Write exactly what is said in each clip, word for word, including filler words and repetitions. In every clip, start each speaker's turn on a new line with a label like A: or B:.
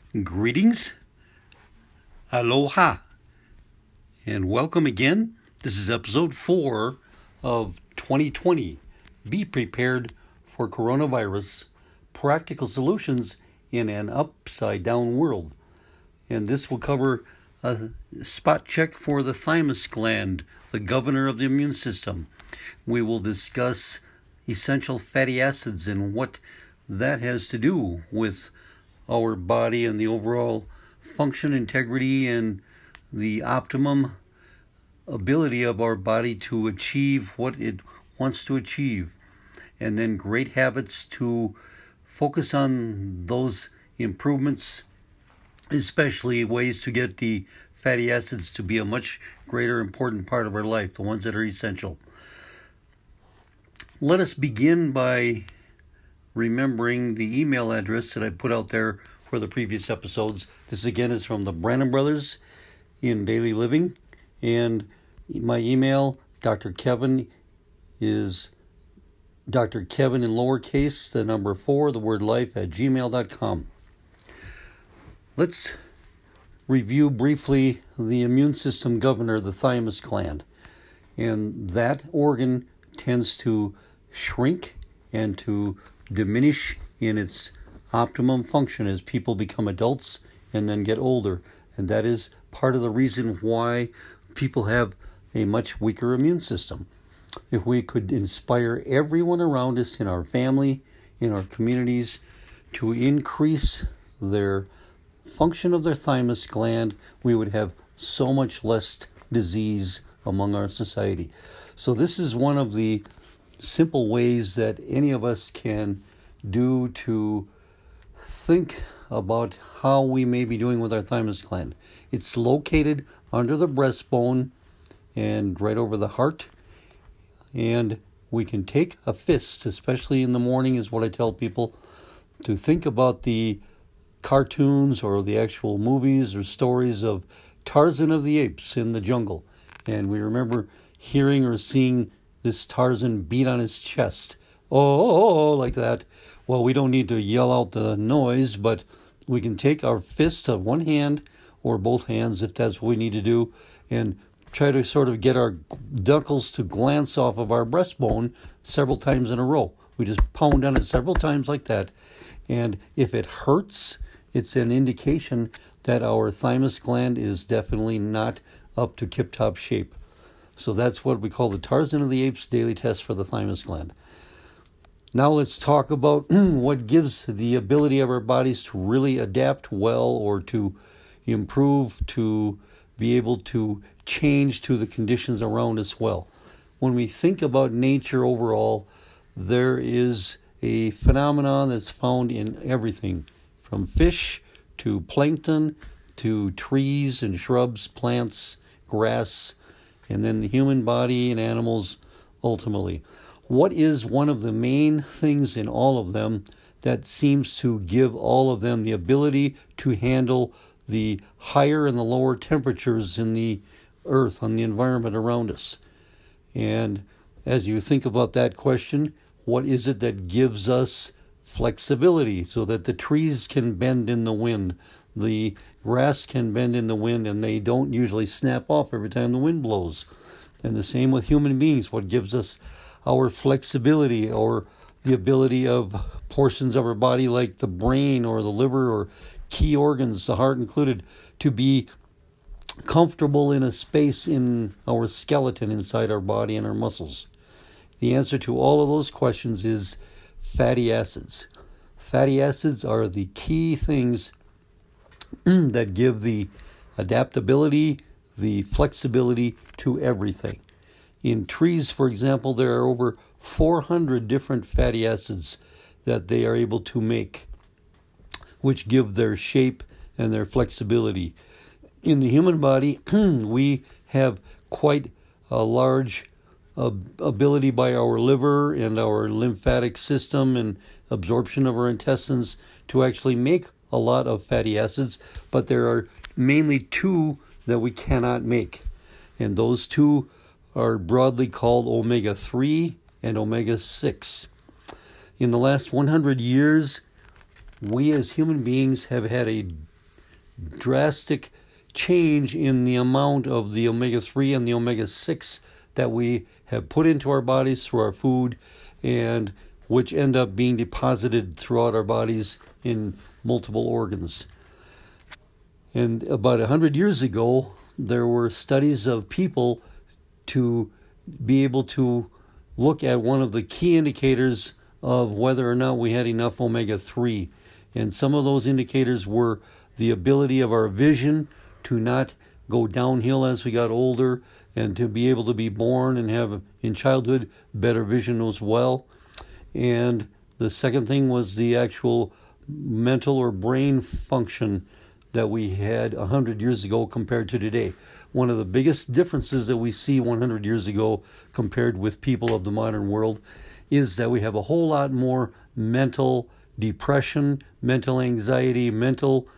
A: Greetings, aloha, and welcome again. This is episode four of twenty twenty. Be prepared for coronavirus, practical solutions in an upside-down world. And this will cover a spot check for the thymus gland, the governor of the immune system. We will discuss essential fatty acids and what that has to do with our body and the overall function, integrity, and the optimum ability of our body to achieve what it wants to achieve. And then great habits to focus on those improvements, especially ways to get the fatty acids to be a much greater important part of our life, the ones that are essential. Let us begin by remembering the email address that I put out there for the previous episodes. This again is from the Brannon Brothers in Daily Living, and my email, Doctor Kevin, is Doctor Kevin in lowercase, the number four, the word life, at gmail dot com. Let's review briefly the immune system governor, the thymus gland. And that organ tends to shrink and to diminish in its optimum function as people become adults and then get older. And that is part of the reason why people have a much weaker immune system. If we could inspire everyone around us in our family, in our communities, to increase their function of their thymus gland, we would have so much less disease among our society. So this is one of the simple ways that any of us can do to think about how we may be doing with our thymus gland. It's located under the breastbone and right over the heart. And we can take a fist, especially in the morning, is what I tell people, to think about the cartoons or the actual movies or stories of Tarzan of the Apes in the jungle. And we remember hearing or seeing this Tarzan beat on his chest. Oh, oh, oh, like that. Well, we don't need to yell out the noise, but we can take our fist of one hand or both hands, if that's what we need to do, and try to sort of get our knuckles to glance off of our breastbone several times in a row. We just pound on it several times like that. And if it hurts, it's an indication that our thymus gland is definitely not up to tip-top shape. So that's what we call the Tarzan of the Apes daily test for the thymus gland. Now let's talk about what gives the ability of our bodies to really adapt well or to improve, to be able to change to the conditions around us well. When we think about nature overall, there is a phenomenon that's found in everything, from fish to plankton to trees and shrubs, plants, grass, and then the human body and animals ultimately. What is one of the main things in all of them that seems to give all of them the ability to handle the higher and the lower temperatures in the earth, on the environment around us? And as you think about that question, what is it that gives us flexibility so that the trees can bend in the wind, the grass can bend in the wind, and they don't usually snap off every time the wind blows? And the same with human beings. What gives us our flexibility or the ability of portions of our body like the brain or the liver or key organs, the heart included, to be comfortable in a space in our skeleton inside our body and our muscles? The answer to all of those questions is fatty acids. Fatty acids are the key things that give the adaptability, the flexibility to everything. In trees, for example, there are over four hundred different fatty acids that they are able to make, which give their shape and their flexibility. In the human body, we have quite a large uh, ability by our liver and our lymphatic system and absorption of our intestines to actually make a lot of fatty acids, but there are mainly two that we cannot make. And those two are broadly called omega three and omega six. In the last one hundred years, we as human beings have had a drastic change in the amount of the omega three and the omega six that we have put into our bodies through our food, and which end up being deposited throughout our bodies in multiple organs. And about one hundred years ago, there were studies of people to be able to look at one of the key indicators of whether or not we had enough omega three. And some of those indicators were the ability of our vision to not go downhill as we got older, and to be able to be born and have, in childhood, better vision as well. And the second thing was the actual mental or brain function that we had one hundred years ago compared to today. One of the biggest differences that we see one hundred years ago compared with people of the modern world is that we have a whole lot more mental depression, mental anxiety, mental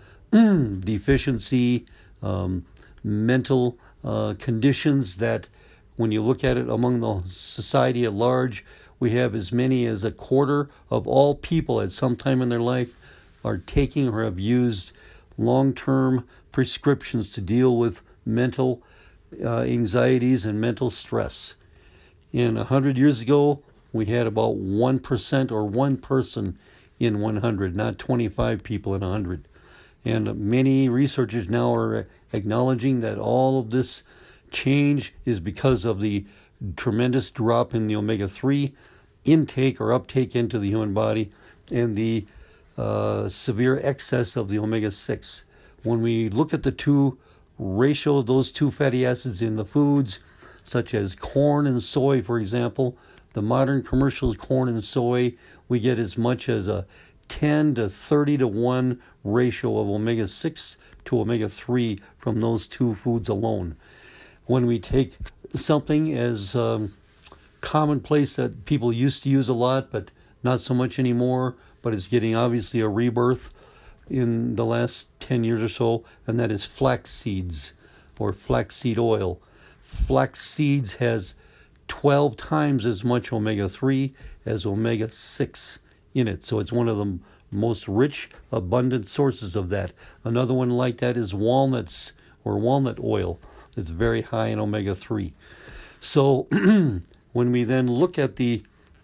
A: deficiency, um, mental uh, conditions that when you look at it among the society at large, we have as many as a quarter of all people at some time in their life are taking or have used long-term prescriptions to deal with mental uh, anxieties and mental stress. And one hundred years ago, we had about one percent or one person in one hundred, not twenty-five people in one hundred. And many researchers now are acknowledging that all of this change is because of the tremendous drop in the omega three intake or uptake into the human body, and the uh, severe excess of the omega six. When we look at the two ratio of those two fatty acids in the foods, such as corn and soy, for example, the modern commercial corn and soy, we get as much as a ten to thirty to one ratio of omega six to omega three from those two foods alone. When we take something as um, commonplace that people used to use a lot, but not so much anymore, but it's getting obviously a rebirth in the last ten years or so, and that is flax seeds or flaxseed oil. Flax seeds has twelve times as much omega three as omega six in it. So it's one of the most rich, abundant sources of that. Another one like that is walnuts or walnut oil. It's very high in omega three. So when we then look at the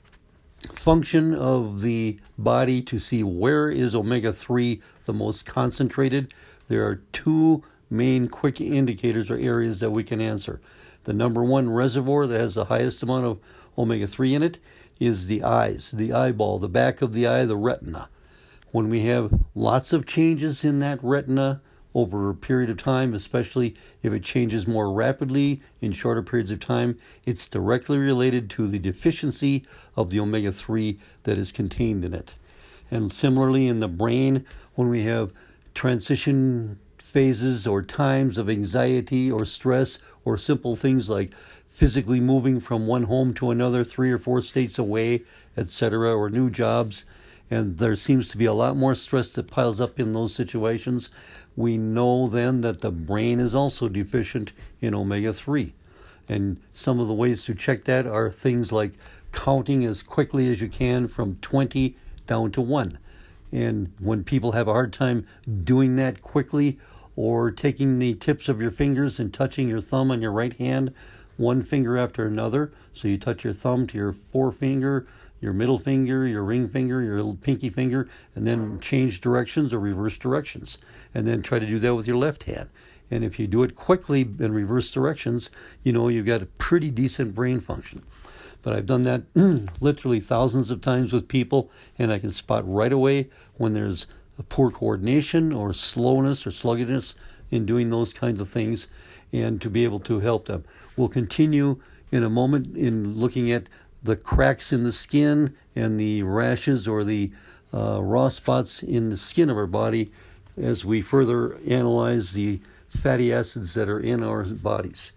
A: function of the body to see where is omega three the most concentrated, there are two main quick indicators or areas that we can answer. The number one reservoir that has the highest amount of omega three in it is the eyes, the eyeball, the back of the eye, the retina. When we have lots of changes in that retina over a period of time, especially if it changes more rapidly in shorter periods of time, it's directly related to the deficiency of the omega three that is contained in it. And similarly in the brain, when we have transition phases or times of anxiety or stress, or simple things like physically moving from one home to another, three or four states away, et cetera, or new jobs, and there seems to be a lot more stress that piles up in those situations, we know then that the brain is also deficient in omega three. And some of the ways to check that are things like counting as quickly as you can from twenty down to one. And when people have a hard time doing that quickly, or taking the tips of your fingers and touching your thumb on your right hand, one finger after another, so you touch your thumb to your forefinger, your middle finger, your ring finger, your little pinky finger, and then change directions or reverse directions. And then try to do that with your left hand. And if you do it quickly in reverse directions, you know you've got a pretty decent brain function. But I've done that literally thousands of times with people, and I can spot right away when there's a poor coordination or slowness or sluggishness in doing those kinds of things, and to be able to help them. We'll continue in a moment in looking at the cracks in the skin and the rashes or the uh, raw spots in the skin of our body as we further analyze the fatty acids that are in our bodies.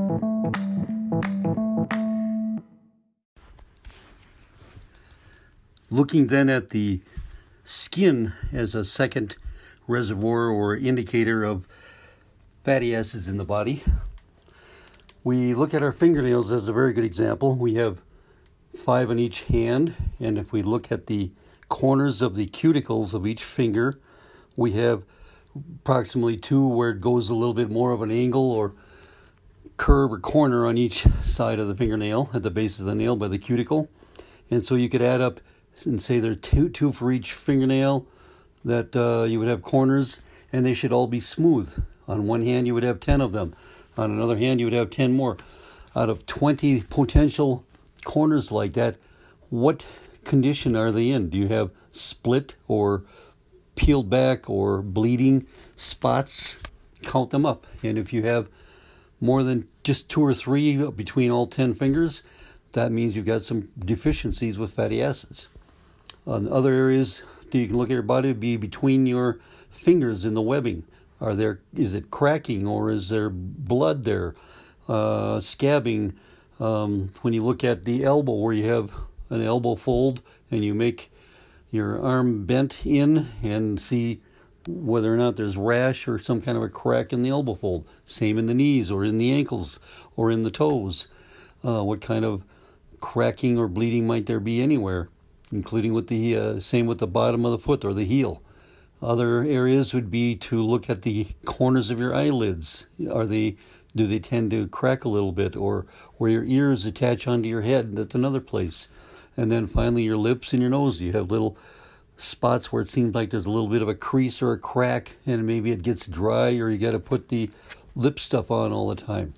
A: Looking then at the skin as a second reservoir or indicator of fatty acids in the body, we look at our fingernails as a very good example. We have five on each hand, and if we look at the corners of the cuticles of each finger, we have approximately two where it goes a little bit more of an angle or curve or corner on each side of the fingernail at the base of the nail by the cuticle. And so you could add up and say there are two, two for each fingernail that uh, you would have corners, and they should all be smooth. On one hand, you would have ten of them. On another hand, you would have ten more. Out of twenty potential corners like that, what condition are they in? Do you have split or peeled back or bleeding spots? Count them up. And if you have more than just two or three between all ten fingers, that means you've got some deficiencies with fatty acids. On other areas, you can look at your body, be between your fingers in the webbing. Are there? Is it cracking, or is there blood there? Uh, scabbing. Um, when you look at the elbow, where you have an elbow fold and you make your arm bent in and see whether or not there's rash or some kind of a crack in the elbow fold. Same in the knees or in the ankles or in the toes. Uh, what kind of cracking or bleeding might there be anywhere, including with the uh, same with the bottom of the foot or the heel. Other areas would be to look at the corners of your eyelids. Are they, do they tend to crack a little bit, or where your ears attach onto your head? That's another place. And then finally your lips and your nose. You have little spots where it seems like there's a little bit of a crease or a crack, and maybe it gets dry, or you got to put the lip stuff on all the time.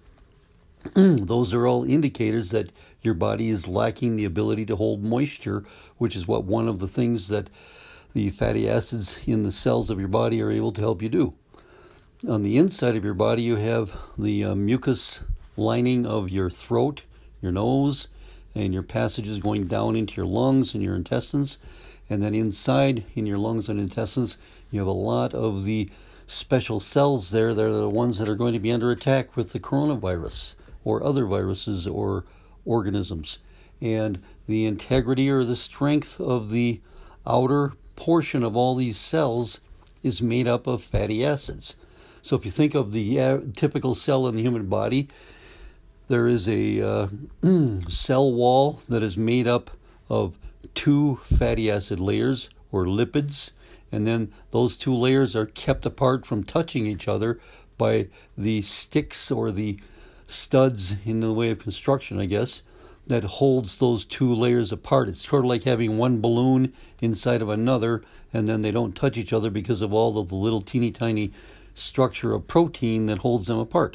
A: Those are all indicators that your body is lacking the ability to hold moisture, which is what one of the things that the fatty acids in the cells of your body are able to help you do. On the inside of your body, you have the uh, mucus lining of your throat, your nose, and your passages going down into your lungs and your intestines. And then inside in your lungs and intestines, you have a lot of the special cells there that are the ones that are going to be under attack with the coronavirus or other viruses or organisms. And the integrity or the strength of the outer portion of all these cells is made up of fatty acids. So if you think of the uh, typical cell in the human body, there is a uh, cell wall that is made up of two fatty acid layers or lipids, and then those two layers are kept apart from touching each other by the sticks or the studs in the way of construction, I guess, that holds those two layers apart. It's sort of like having one balloon inside of another, and then they don't touch each other because of all of the little teeny tiny structure of protein that holds them apart.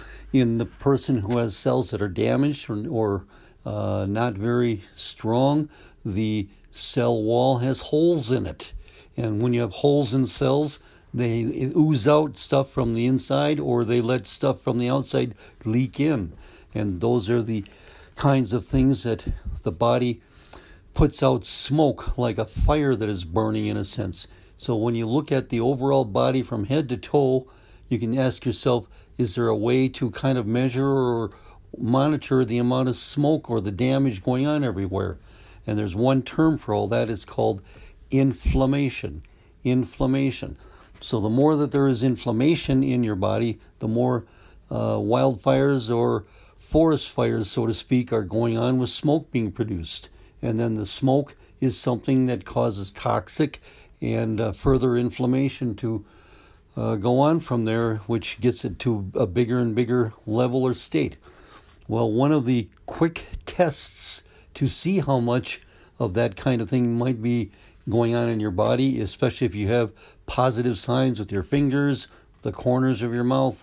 A: In the person who has cells that are damaged or, or uh, not very strong, the cell wall has holes in it. And when you have holes in cells, they ooze out stuff from the inside, or they let stuff from the outside leak in. And those are the kinds of things that the body puts out smoke, like a fire that is burning in a sense. So when you look at the overall body from head to toe, you can ask yourself, is there a way to kind of measure or monitor the amount of smoke or the damage going on everywhere? And there's one term for all that. It's called inflammation. Inflammation. So the more that there is inflammation in your body, the more uh, wildfires or forest fires, so to speak, are going on with smoke being produced. And then the smoke is something that causes toxic and uh, further inflammation to uh, go on from there, which gets it to a bigger and bigger level or state. Well, one of the quick tests to see how much of that kind of thing might be going on in your body, especially if you have positive signs with your fingers, the corners of your mouth,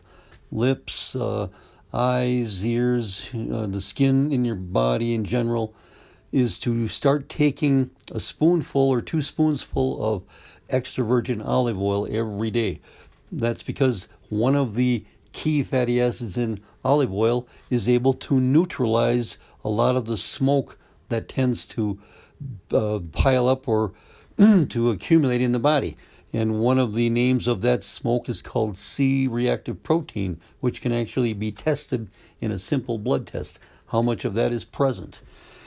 A: lips, uh, eyes, ears, uh, the skin in your body in general, is to start taking a spoonful or two spoonsful of extra virgin olive oil every day. That's because one of the key fatty acids in olive oil is able to neutralize a lot of the smoke that tends to uh, pile up or to accumulate in the body. And one of the names of that smoke is called C-reactive protein, which can actually be tested in a simple blood test, how much of that is present.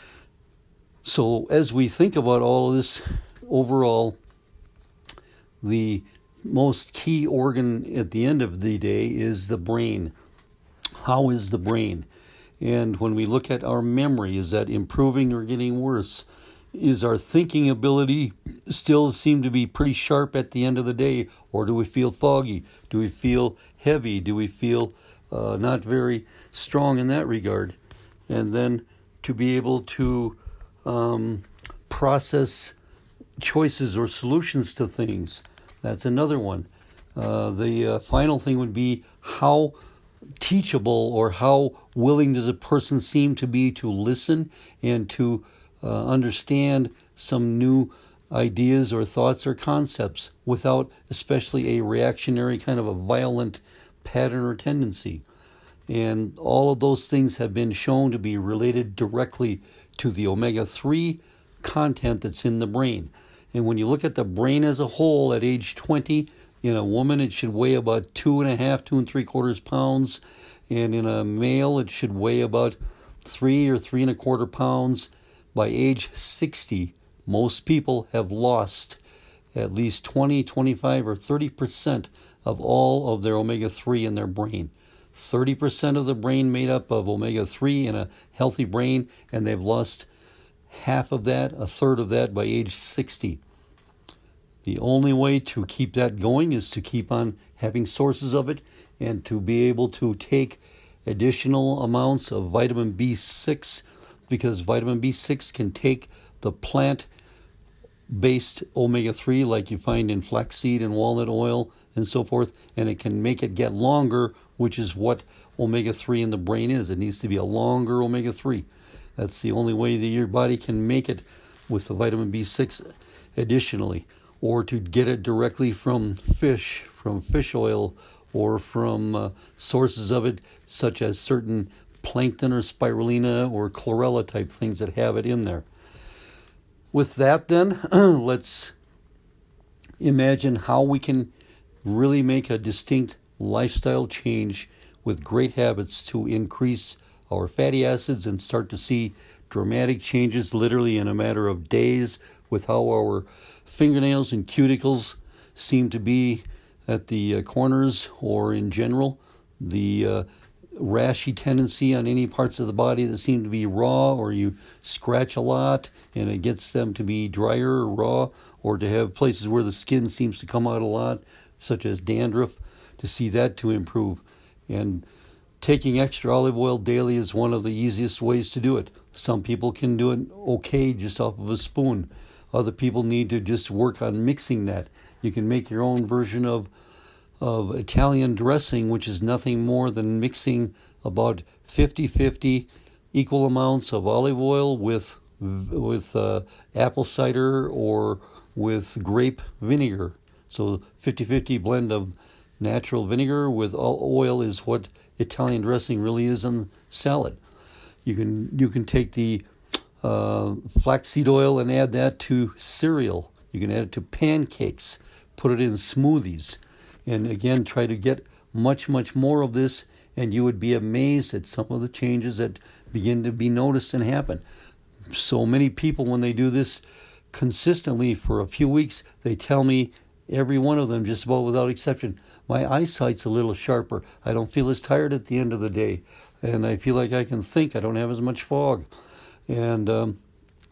A: So as we think about all of this overall, the most key organ at the end of the day is the brain. How is the brain? And when we look at our memory, is that improving or getting worse? is our thinking ability still seem to be pretty sharp at the end of the day, or do we feel foggy? Do we feel heavy? Do we feel uh, not very strong in that regard? And then to be able to um, process choices or solutions to things. That's another one. Uh, the uh, final thing would be how teachable or how willing does a person seem to be to listen and to uh, understand some new ideas or thoughts or concepts without especially a reactionary kind of a violent pattern or tendency. And all of those things have been shown to be related directly to the omega three content that's in the brain. And when you look at the brain as a whole at age twenty, in a woman it should weigh about two and a half, two and three quarters pounds. And in a male it should weigh about three or three and a quarter pounds. By age sixty, most people have lost at least twenty, twenty-five, or thirty percent of all of their omega three in their brain. thirty percent of the brain made up of omega three in a healthy brain, and they've lost half of that, a third of that by age sixty. The only way to keep that going is to keep on having sources of it and to be able to take additional amounts of vitamin B six, because vitamin B six can take the plant-based omega three like you find in flaxseed and walnut oil and so forth, and it can make it get longer, which is what omega three in the brain is. It needs to be a longer omega three. That's the only way that your body can make it with the vitamin B six additionally, or to get it directly from fish, from fish oil, or from uh, sources of it such as certain plankton or spirulina or chlorella type things that have it in there. With that then, let's imagine how we can really make a distinct lifestyle change with great habits to increase our fatty acids and start to see dramatic changes literally in a matter of days with how our fingernails and cuticles seem to be at the uh, corners, or in general, the uh, rashy tendency on any parts of the body that seem to be raw, or you scratch a lot and it gets them to be drier or raw, or to have places where the skin seems to come out a lot, such as dandruff, to see that to improve. And taking extra olive oil daily is one of the easiest ways to do it. Some people can do it okay just off of a spoon. Other people need to just work on mixing that. You can make your own version of of Italian dressing, which is nothing more than mixing about fifty-fifty equal amounts of olive oil with with uh, apple cider or with grape vinegar. So fifty-fifty blend of natural vinegar with oil is what Italian dressing really is on salad. You can you can take the uh, flaxseed oil and add that to cereal. You can add it to pancakes, put it in smoothies, and again try to get much, much more of this, and you would be amazed at some of the changes that begin to be noticed and happen. So many people, when they do this consistently for a few weeks, they tell me, every one of them, just about without exception, my eyesight's a little sharper. I don't feel as tired at the end of the day, and I feel like I can think. I don't have as much fog. And um,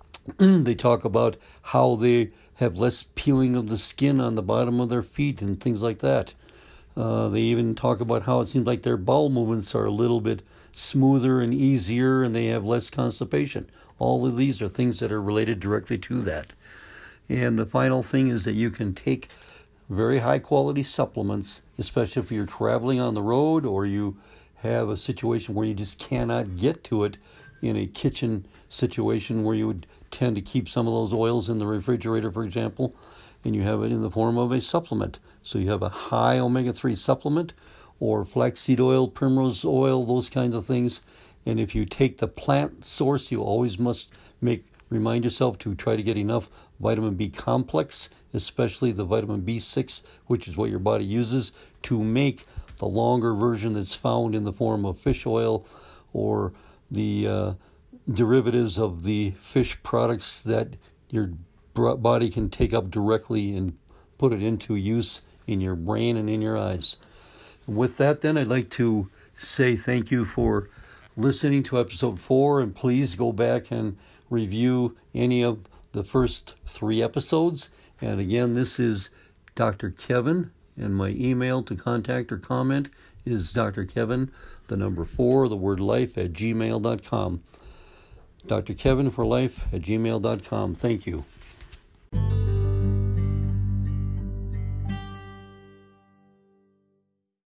A: they talk about how they have less peeling of the skin on the bottom of their feet and things like that. Uh, they even talk about how it seems like their bowel movements are a little bit smoother and easier, and they have less constipation. All of these are things that are related directly to that. And the final thing is that you can take very high quality supplements, especially if you're traveling on the road or you have a situation where you just cannot get to it in a kitchen situation where you would tend to keep some of those oils in the refrigerator, for example, and you have it in the form of a supplement. So you have a high omega three supplement, or flaxseed oil, primrose oil, those kinds of things. And if you take the plant source, you always must make remind yourself to try to get enough vitamin B complex, especially the vitamin B six, which is what your body uses to make the longer version that's found in the form of fish oil or the uh, derivatives of the fish products that your body can take up directly and put it into use in your brain and in your eyes. And with that, then, I'd like to say thank you for listening to episode four, and please go back and review any of the first three episodes. And again, this is Doctor Kevin, and my email to contact or comment is Doctor Kevin, the number four, the word life, at gmail dot com. Doctor Kevin for life at gmail dot com. Thank you.